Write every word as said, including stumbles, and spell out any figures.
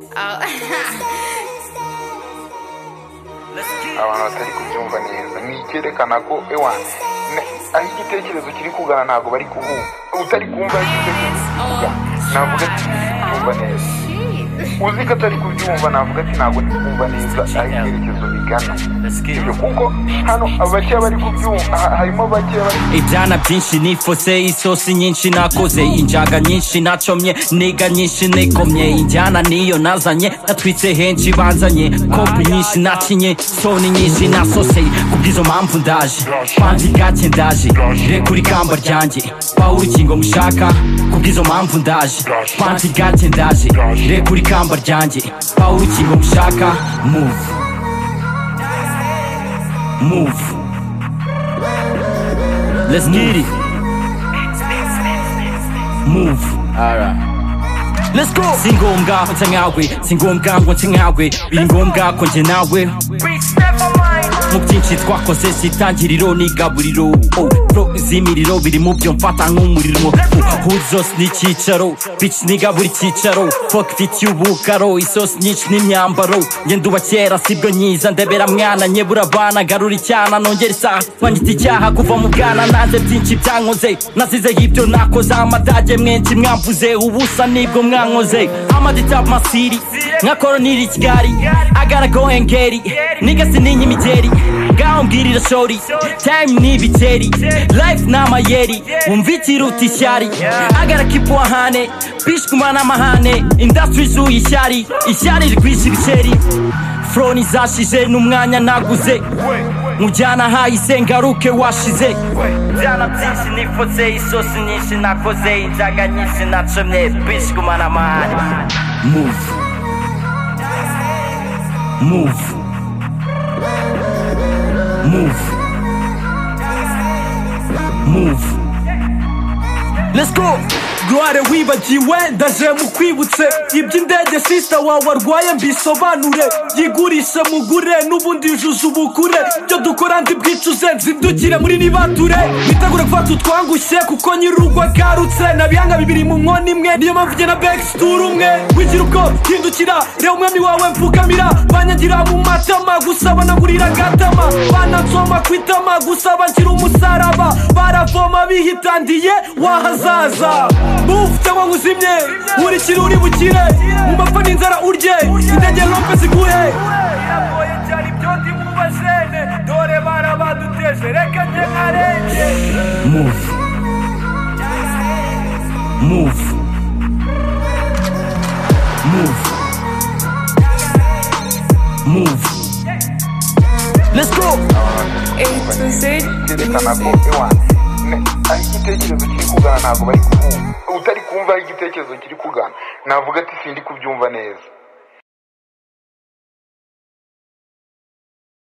abantu batari kubyumva neza nikerekana ko ewa aho igitekerezo kiri kugana ntago bari kubumva utari kumva igitekerezo kugana navuga ati kumva neza uzi ko atari kubyumva navuga ati ntago ndi kumva neza aho igitekerezo bigana kuko hano abake bari kubyumva harimo bake bari ibyana byinshi nifose isosi nyinshi nakoze injaga nyinshi nacomye niga nyinshi nikomye injyana niyo nazanye natwitse henshi banzanye kopi nyinshi nakinye soni nyinshi nasoseye kubwizo mpamvu ndaje panzi gake ndaje rekuri kamba ryanjye Paul kingo mushaka kubwizo mpamvu ndaje panzi gake ndaje rekuri kamba ryanjye Paul kingo mushaka move move let's get it move alright let's go singombwa nse nkawe singombwa ngo nse nkawe biri ngombwa ko nje nawe mu byinshi twakoze sitangiriro n'igaburiro bro izimiriro biri mu byo mfata nk'umuriro huzos n'icyicaro bitch niga buri cyicaro fuck it y'ubukaro isosi nyinshi n'imyambaro ngenda uba kera sibwo nyiza ndebera mwana nyebura abana garura icyana nongera isaha wanyita icyaha kuva mu bwana nanze byinshi byankoze nasize y'ibyo nakoze amadage mwenshi mwamvuze ubusa nibwo mwankoze amaditap masiri nka koroniri kigali I gotta go and get it nigga sininyi imigeri ngaho mbwirira shori time n'ibiteri life n'amayeri wumvikira uti ishyari I gotta keep wahane bish kumana amahane industry zuye ishyari ishyari rikwisha ibiceri flow nizashize n'umwanya naguze mujyana hahise ngaruke washize byana byinshi nifotse isosi nyinshi nakoze injaga nyinshi nacomye bish kumana amahane move move move move let's go Gloire wibagiwe ndaje mu kwibutse iby'indege sister wawe arwaye mbisobanure yigurisha mugure n'ubundi yujuje ubukure byo dukora ndi bwicuze nzindukire muri nibature bitegura gufata utwangushye kuko nyirurugo agarutse nabihanga bibiri mu nkoni imwe niyo mpamvu ugena backstory umwe wigira ubwo hindukira reba umwami wawe mfukamira banyagira mu matama gusaba nagurira gatama banansoma kwitama gusaba ngira umusaraba baravoma bihitandiye wahazaza move cyangwa nguzimye uri kiruri bukire mu mapfa n'inzara urye indege rompe ziguhe iragoye cyane ibyo ndi mu bajene dore barabaduteze reka nje nkarenge move move move move let's go A to Z aho igitekerezo kiri kugana ntabwo bari kubumva utari kumva aho igitekerezo kiri kugana navuga ati sindi kubyumva neza